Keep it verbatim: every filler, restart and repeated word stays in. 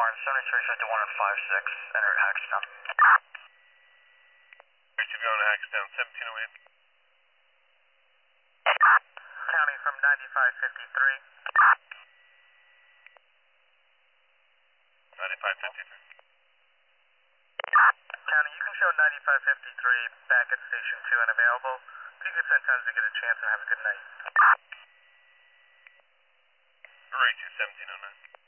Warren, seventy-three fifty-one and five six, entered Hackstown. three two going to Hackstown, seventeen oh eight. County from ninety-five fifty-three. ninety-five fifty-three. County, you can show ninety-five fifty-three back at Station two and available. If you could send times to get a chance and have a good night. Three two seventeen oh nine.